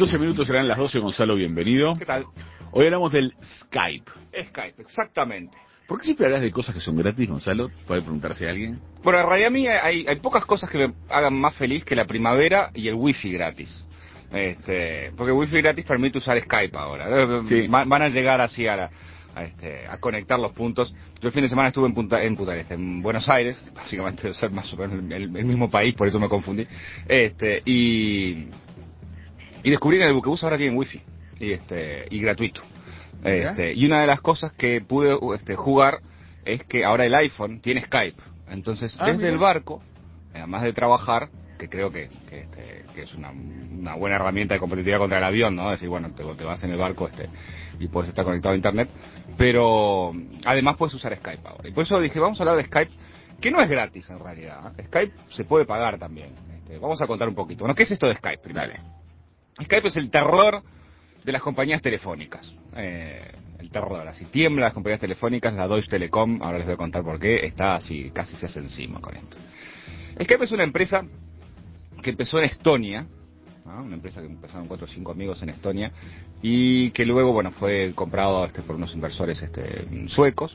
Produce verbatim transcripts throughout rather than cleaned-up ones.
doce minutos serán las doce, Gonzalo, bienvenido. ¿Qué tal? Hoy hablamos del Skype. Skype, exactamente. ¿Por qué siempre hablas de cosas que son gratis, Gonzalo? ¿Puede preguntarse a alguien? Bueno, en realidad a mí hay, hay pocas cosas que me hagan más feliz que la primavera y el wifi gratis. Este, porque el wifi gratis permite usar Skype ahora. Sí. Va- Van a llegar así a, la- a, este, a conectar los puntos. Yo el fin de semana estuve en Punta, en, Punta del Este, en Buenos Aires, básicamente debe ser más o menos el, el- el mismo país, por eso me confundí. Este, y, y descubrí que en el buquebús ahora tienen wifi y, este, y gratuito. Este, y una de las cosas que pude este, jugar es que ahora el iPhone tiene Skype. Entonces, Ah, desde mira. el barco, además de trabajar, que creo que, que, este, que es una, una buena herramienta de competitividad contra el avión, ¿no? Es decir, bueno, te, te vas en el barco este y puedes estar conectado a Internet, pero además puedes usar Skype ahora. Y por eso dije, vamos a hablar de Skype, que no es gratis en realidad, ¿eh? Skype se puede pagar también. Este, vamos a contar un poquito. Bueno, ¿qué es esto de Skype primero? Dale. Skype es el terror de las compañías telefónicas. Eh, el terror, así tiembla las compañías telefónicas, la Deutsche Telekom, ahora les voy a contar por qué, está así, casi se hace encima con esto. Skype es una empresa que empezó en Estonia, ¿no? Una empresa que empezaron cuatro o cinco amigos en Estonia, y que luego, bueno, fue comprado este, por unos inversores este, suecos,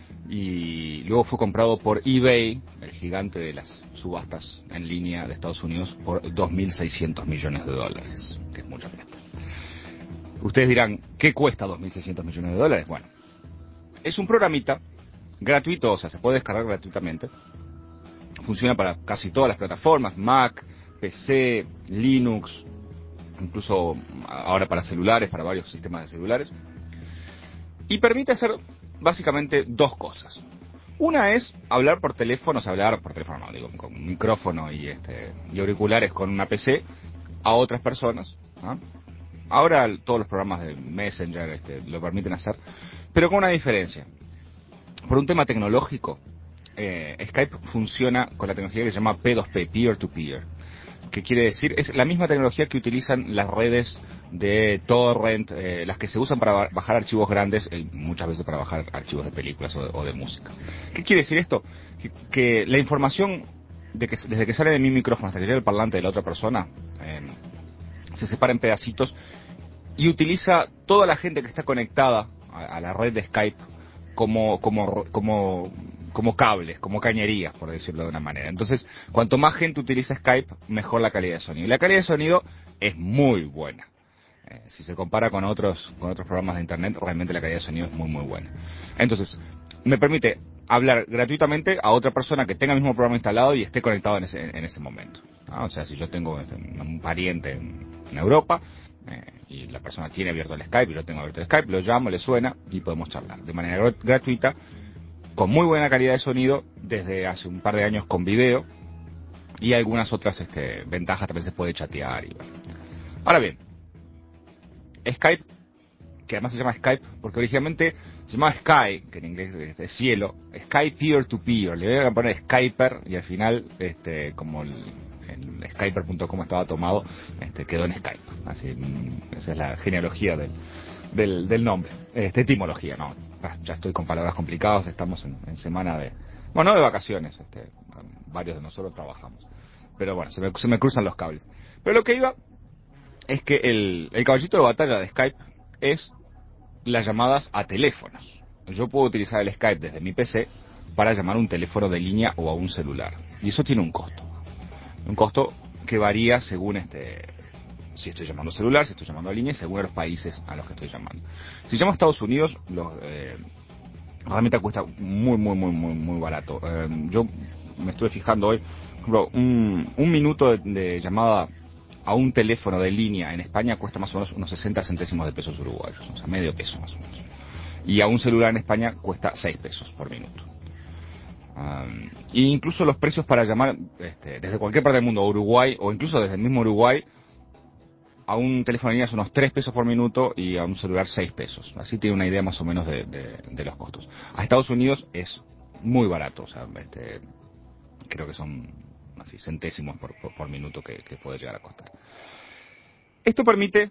y luego fue comprado por eBay, el gigante de las subastas en línea de Estados Unidos, por dos mil seiscientos millones de dólares, que es mucho plata. Ustedes dirán, ¿qué cuesta dos mil seiscientos millones de dólares? Bueno, es un programita gratuito, o sea, se puede descargar gratuitamente. Funciona para casi todas las plataformas, Mac, P C, Linux, incluso ahora para celulares, para varios sistemas de celulares. Y permite hacer básicamente dos cosas. Una es hablar por teléfono, o sea, hablar por teléfono, no, digo, con un micrófono y, este, y auriculares con una P C a otras personas, ¿no? Ahora todos los programas de Messenger este, lo permiten hacer, pero con una diferencia. Por un tema tecnológico, eh, Skype funciona con la tecnología que se llama P dos P, Peer-to-Peer. ¿Qué quiere decir? Es la misma tecnología que utilizan las redes de torrent, eh, las que se usan para bajar archivos grandes, eh, muchas veces para bajar archivos de películas o de, o de música. ¿Qué quiere decir esto? Que, que la información de que, desde que sale de mi micrófono hasta que llega el parlante de la otra persona, eh, se separa en pedacitos y utiliza toda la gente que está conectada a, a la red de Skype como, como, como, como cables, como cañerías, por decirlo de una manera. Entonces, cuanto más gente utiliza Skype, mejor la calidad de sonido. Y la calidad de sonido es muy buena. Eh, si se compara con otros, con otros programas de Internet, realmente la calidad de sonido es muy, muy buena. Entonces, me permite hablar gratuitamente a otra persona que tenga el mismo programa instalado y esté conectado en ese, en ese momento, ¿no? O sea, si yo tengo este, un pariente en, en Europa, eh, y la persona tiene abierto el Skype y yo tengo abierto el Skype, lo llamo, le suena y podemos charlar de manera gr- gratuita, con muy buena calidad de sonido, desde hace un par de años con video y algunas otras este, ventajas, también se puede chatear. Y, bueno. Ahora bien, Skype, que además se llama Skype, porque originalmente se llamaba Sky, que en inglés es de cielo, Sky Peer to Peer, le voy a poner Skyper y al final, este, como el, el Skyper punto com estaba tomado, este, quedó en Skype. Así, esa es la genealogía del, del, del nombre, este, etimología, no, ah, ya estoy con palabras complicadas, estamos en, en semana de, bueno, no de vacaciones, este, varios de nosotros trabajamos, pero bueno, se me, se me cruzan los cables. Pero lo que iba es que el, el caballito de batalla de Skype es las llamadas a teléfonos. Yo puedo utilizar el Skype desde mi P C para llamar a un teléfono de línea o a un celular. Y eso tiene un costo. Un costo que varía según este, si estoy llamando celular, si estoy llamando a línea, según los países a los que estoy llamando. Si llamo a Estados Unidos, los, eh, realmente cuesta muy, muy, muy, muy, muy barato. Eh, yo me estuve fijando hoy, por ejemplo, un, un minuto de, de llamada a un teléfono de línea en España cuesta más o menos unos sesenta centésimos de pesos uruguayos, o sea, medio peso más o menos. Y a un celular en España cuesta seis pesos por minuto. Um, e incluso los precios para llamar este, desde cualquier parte del mundo, a Uruguay, o incluso desde el mismo Uruguay, a un teléfono de línea son unos tres pesos por minuto y a un celular seis pesos. Así tiene una idea más o menos de, de, de los costos. A Estados Unidos es muy barato, o sea, este, creo que son así centésimos por, por, por minuto que, que puede llegar a costar. Esto permite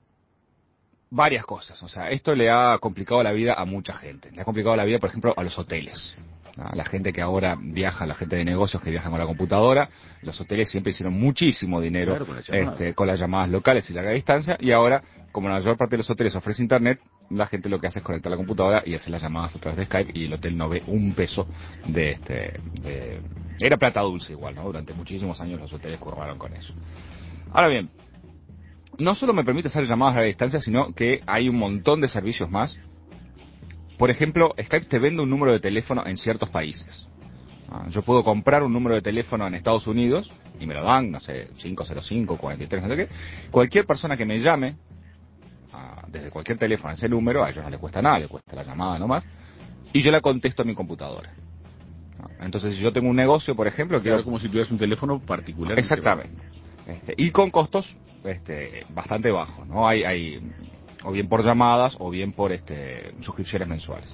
varias cosas, o sea, esto le ha complicado la vida a mucha gente. Le ha complicado la vida, por ejemplo, a los hoteles. ¿no? La gente que ahora viaja, la gente de negocios que viajan con la computadora, los hoteles siempre hicieron muchísimo dinero Claro, con las llamadas. este, con las llamadas locales y larga distancia, y ahora, como la mayor parte de los hoteles ofrece internet, la gente lo que hace es conectar la computadora y hacer las llamadas a través de Skype, y el hotel no ve un peso de este... De... Era plata dulce igual, ¿no? Durante muchísimos años los hoteles curraron con eso. Ahora bien, no solo me permite hacer llamadas a larga distancia, sino que hay un montón de servicios más. Por ejemplo, Skype te vende un número de teléfono en ciertos países. Ah, yo puedo comprar un número de teléfono en Estados Unidos y me lo dan, no sé, cinco cero cinco, cuarenta y tres, no sé qué. Cualquier persona que me llame ah, desde cualquier teléfono a ese número, a ellos no les cuesta nada, les cuesta la llamada nomás, y yo la contesto a mi computadora. Ah, entonces, si yo tengo un negocio, por ejemplo, Claro, quiero... como si tuvieras un teléfono particular. Exactamente. Este, y con costos este, bastante bajos, ¿no? Hay, hay o bien por llamadas o bien por este, suscripciones mensuales.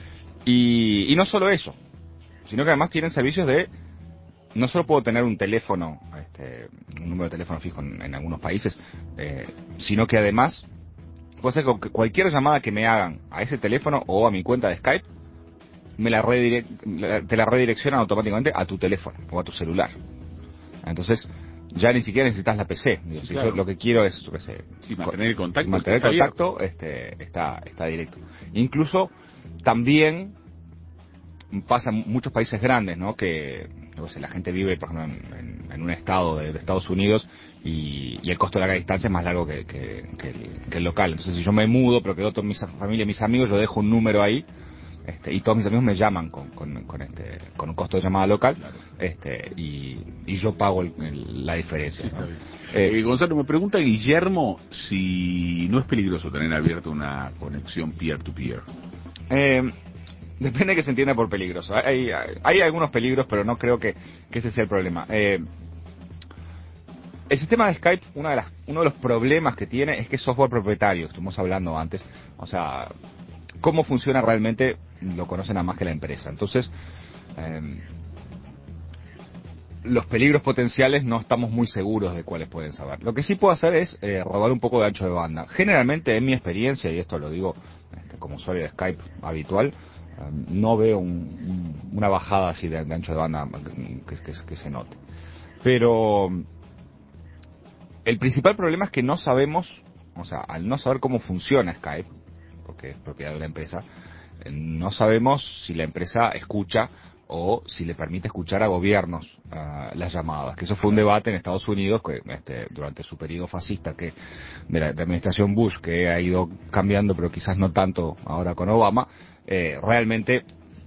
Y, y no solo eso, sino que además tienen servicios de... No solo puedo tener un teléfono, este, un número de teléfono fijo en, en algunos países, eh, sino que además puedo hacer que cualquier llamada que me hagan a ese teléfono o a mi cuenta de Skype, me la redirec- te la redireccionan automáticamente a tu teléfono o a tu celular. Entonces, ya ni siquiera necesitas la P C. Digo, Sí, si claro. yo lo que quiero es, yo qué sé, Sí, mantener el contacto. mantener está contacto, este, está, está directo. Incluso también pasa en muchos países grandes, ¿no? Que, yo qué sé, la gente vive, por ejemplo, en, en, en un estado de, de Estados Unidos y, y el costo de larga distancia es más largo que, que, que, el, que el local. Entonces, si yo me mudo, pero quedo toda mi familia, mis amigos, yo dejo un número ahí. Este, y todos mis amigos me llaman con, con, con, este, con un costo de llamada local, Claro. este, y, y yo pago el, el, la diferencia. Sí, ¿no? está bien. Eh, Eh, Gonzalo, me pregunta Guillermo si no es peligroso tener abierta una conexión peer-to-peer. eh, depende de que se entienda por peligroso. Hay, hay, hay algunos peligros, pero no creo que, que ese sea el problema. Eh, el sistema de Skype, una de las, uno de los problemas que tiene es que es software propietario, estuvimos hablando antes. O sea, cómo funciona realmente lo conocen a más que la empresa. Entonces, eh, los peligros potenciales no estamos muy seguros de cuáles pueden saber. Lo que sí puedo hacer es eh, robar un poco de ancho de banda. Generalmente, en mi experiencia, y esto lo digo este, como usuario de Skype habitual, eh, no veo un, un, una bajada así de, de ancho de banda que, que, que se note. Pero el principal problema es que no sabemos, o sea, al no saber cómo funciona Skype, porque es propiedad de una empresa, no sabemos si la empresa escucha o si le permite escuchar a gobiernos uh, las llamadas, que eso fue un debate en Estados Unidos que este, durante su periodo fascista que de la, de la administración Bush, que ha ido cambiando, pero quizás no tanto ahora con Obama, eh, realmente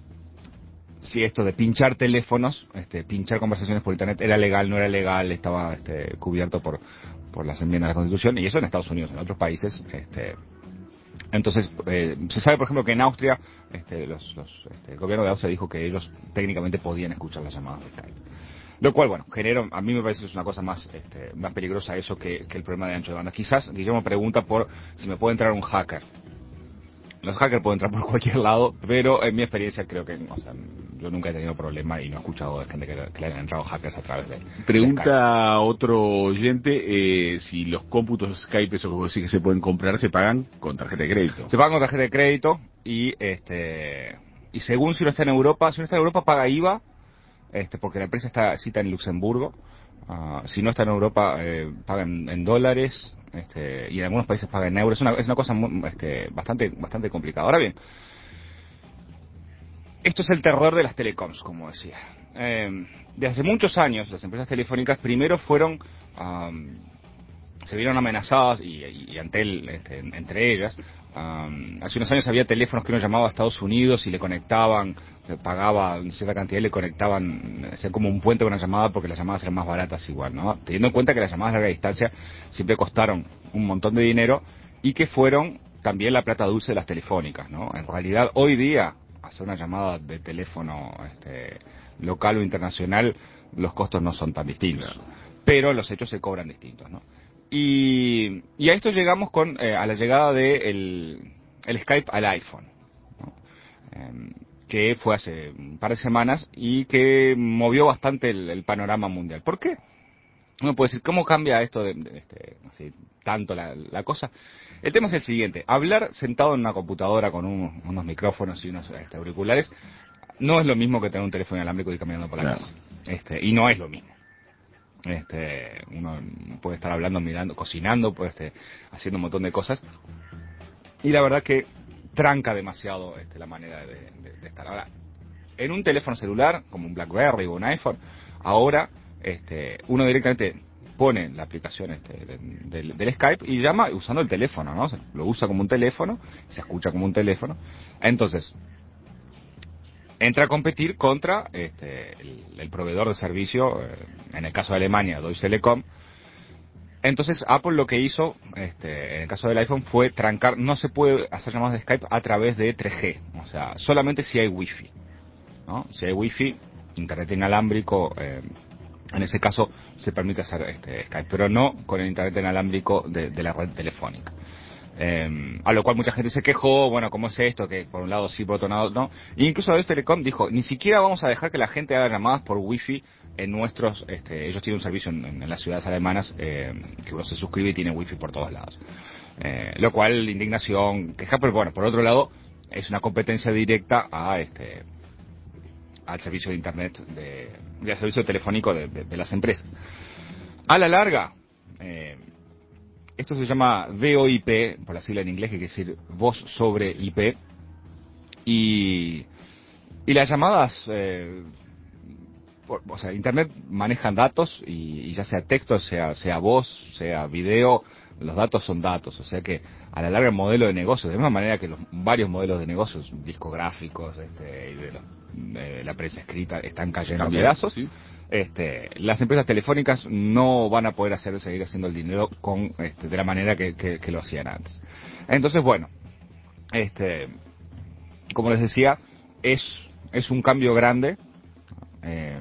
si esto de pinchar teléfonos, este, pinchar conversaciones por internet era legal, no era legal, estaba este, cubierto por, por las enmiendas de la Constitución, y eso en Estados Unidos. En otros países este, entonces, eh, se sabe, por ejemplo, que en Austria, este, los, los, este, el gobierno de Austria dijo que ellos técnicamente podían escuchar las llamadas de Skype. Lo cual, bueno, genera, a mí me parece que es una cosa más, este, más peligrosa eso que, que el problema de ancho de banda. Quizás Guillermo pregunta por si me puede entrar un hacker. Los hackers pueden entrar por cualquier lado, pero en mi experiencia creo que, o sea, yo nunca he tenido problema y no he escuchado de gente que, que le hayan entrado hackers a través de... Pregunta otro oyente eh, si los cómputos Skype, esos que vos decís que se pueden comprar, se pagan con tarjeta de crédito. Se pagan con tarjeta de crédito y, este, y según si uno está en Europa, si uno está en Europa paga I V A, este, porque la empresa está cita en Luxemburgo. Uh, si no está en Europa, eh, paga en, en dólares, este, y en algunos países paga en euros. Es una, es una cosa muy, este, bastante, bastante complicada. Ahora bien, esto es el terror de las telecoms, como decía. Eh, desde hace muchos años, las empresas telefónicas primero fueron, um, se vieron amenazadas, y, y, y ante él, este, entre ellas, um, hace unos años había teléfonos que uno llamaba a Estados Unidos y le conectaban, pagaba cierta cantidad y le conectaban, hacían como un puente con una llamada porque las llamadas eran más baratas igual, ¿no? Teniendo en cuenta que las llamadas a larga distancia siempre costaron un montón de dinero y que fueron también la plata dulce de las telefónicas, ¿no? En realidad, hoy día, hacer una llamada de teléfono este, local o internacional, los costos no son tan distintos, claro, pero los hechos se cobran distintos, ¿no? Y, y a esto llegamos con eh, a la llegada de el, el Skype al iPhone, ¿no? Eh, que fue hace un par de semanas y que movió bastante el, el panorama mundial. ¿Por qué? Uno puede decir, ¿cómo cambia esto de, de este, así, tanto la, la cosa? El tema es el siguiente: hablar sentado en una computadora con un, unos micrófonos y unos este, auriculares no es lo mismo que tener un teléfono inalámbrico y ir caminando por la Claro. casa. Este, y no es lo mismo. Este, uno puede estar hablando, mirando, cocinando, puede estar haciendo un montón de cosas. Y la verdad que tranca demasiado este, la manera de, de, de estar. Ahora, en un teléfono celular, como un BlackBerry o un iPhone, ahora este, uno directamente pone la aplicación este, del, del, del Skype y llama usando el teléfono, ¿no? O sea, lo usa como un teléfono, se escucha como un teléfono. Entonces, entra a competir contra este, el, el proveedor de servicio, eh, en el caso de Alemania, Deutsche Telekom. Entonces Apple lo que hizo, este, en el caso del iPhone, fue trancar, no se puede hacer llamadas de Skype a través de tres G, o sea, solamente si hay Wi-Fi, ¿no? Si hay Wi-Fi, internet inalámbrico, eh, en ese caso se permite hacer este, Skype, pero no con el internet inalámbrico de, de la red telefónica. Eh, a lo cual mucha gente se quejó, bueno, ¿cómo es esto? Que por un lado sí, por otro lado no. E incluso Deutsche Telekom dijo, ni siquiera vamos a dejar que la gente haga llamadas por wifi en nuestros, este, ellos tienen un servicio en, en las ciudades alemanas, eh, que uno se suscribe y tiene wifi por todos lados. Eh, lo cual, indignación, queja, pero bueno, por otro lado, es una competencia directa a este al servicio de internet, de, del servicio telefónico de, de, de las empresas. A la larga, eh, esto se llama V O I P, por la sigla en inglés, que quiere decir voz sobre I P. Y, y las llamadas, eh, por, o sea, Internet manejan datos, y, y ya sea texto, sea, sea voz, sea video, los datos son datos. O sea que a la larga el modelo de negocio, de la misma manera que los varios modelos de negocios discográficos este, y de, los, de la prensa escrita están cayendo a pedazos, ¿sí? Este, las empresas telefónicas no van a poder hacer seguir haciendo el dinero con este, de la manera que, que, que lo hacían antes. Entonces, bueno, este, como les decía, es es un cambio grande, eh,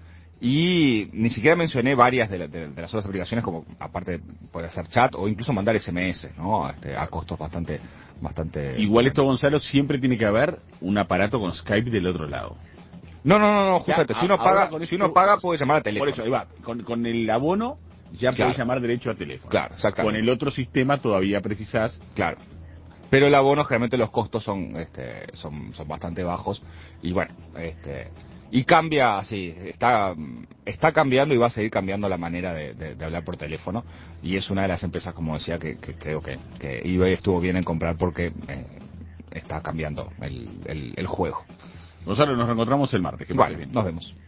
y ni siquiera mencioné varias de, la, de, de las otras aplicaciones, como aparte poder hacer chat o incluso mandar S M S, ¿no? Este, a costos bastante bastante igual esto, Gonzalo, siempre tiene que haber un aparato con Skype del otro lado. No, no, no, no, justamente, ya, si uno paga, con si esto, uno paga puede llamar a teléfono. Por eso, ahí va, con, con el abono ya Claro. podés llamar derecho a teléfono. Claro, exactamente. Con el otro sistema todavía precisás. Claro. Pero el abono, generalmente los costos son este, son, son bastante bajos, y bueno, este y cambia, sí, está está cambiando y va a seguir cambiando la manera de, de, de hablar por teléfono, y es una de las empresas, como decía, que, que creo que, que eBay estuvo bien en comprar, porque eh, está cambiando el, el, el juego. Gonzalo, nos reencontramos el martes. Que vale, nos vemos.